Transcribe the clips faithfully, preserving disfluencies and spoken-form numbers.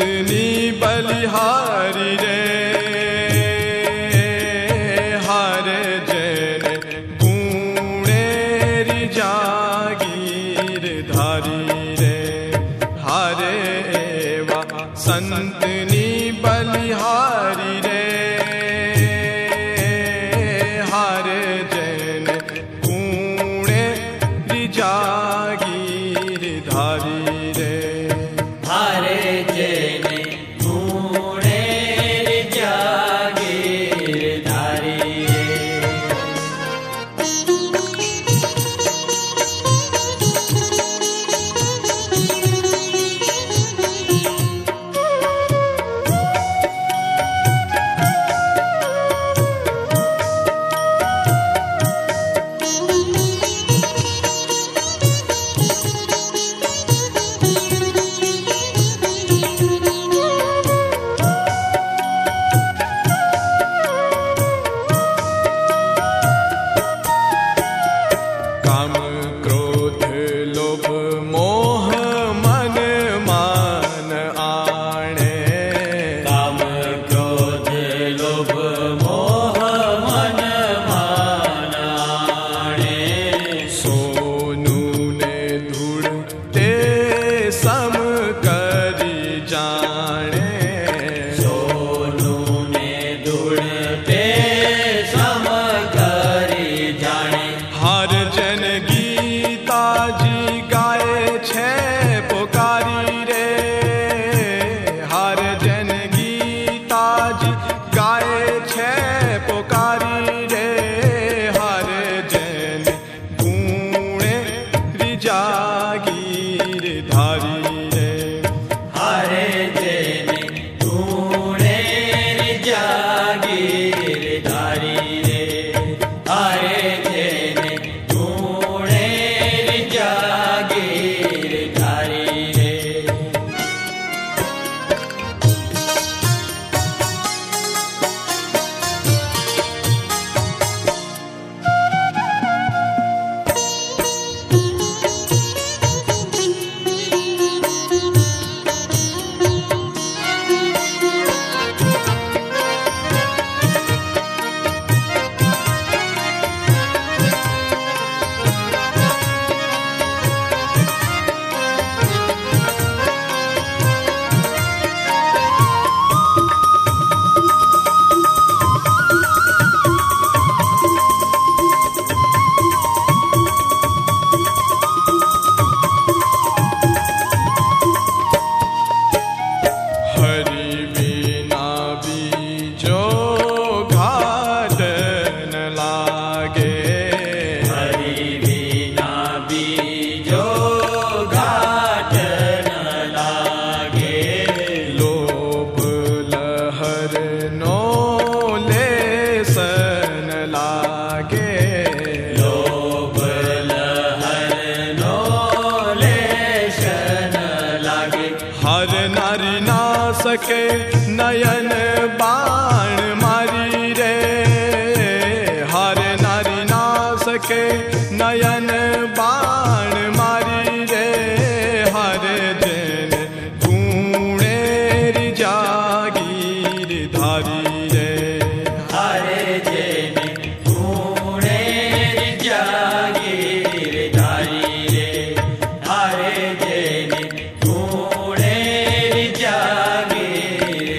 संतनी बलिहारी रे हर जन गुणेरी जागीर धारी रे हरे एवा संतनी बलिहारी रे हर जन गुणेरी जागीर धारी रे हरे जन गुणेरी जागीर धारी रे। काम क्रोध लोभ मोह मन मान आणे काम क्रोध लोभ मोह मन मान आणे सोनू ने धूड़ ते सम करी जाने सोनू ने धूड़ते सम करी जाने। हर जन गीता जी गाए छे पुकारी रे हर जन गीता जी गाए छे पुकारी रे हर जन गुणे रिजागीर धारी रे हरे जन गुणेरी जागीर धारी रे हरे जन गुणेरी जागीर धारी रे। हरि बिना बीजो घाट न लागे हरि बिना बीजो घाट न लागे लोभ लहर नो लेसन लागे लोभ लहर नो लेशन लागे। हर नारी ना सके नयन बाण मारी रे हर नारी ना सके नयन बाण मारी रे हर जन गुणेरी जागीर धारी रे हरे जन गुणेरी जागीर धारी रे हरे जन गुणेरी जागीर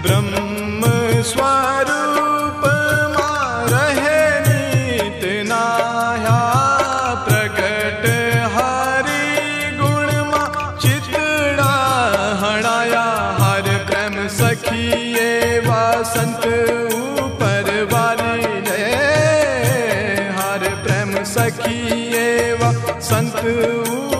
ब्रह्म स्वरूप मां रहे नीत नाया, प्रकट हरि गुण मां चितड़ा हणाया। हर प्रेम सखिए वा संत ऊपर वारी रे, हर प्रेम सखिए वा संत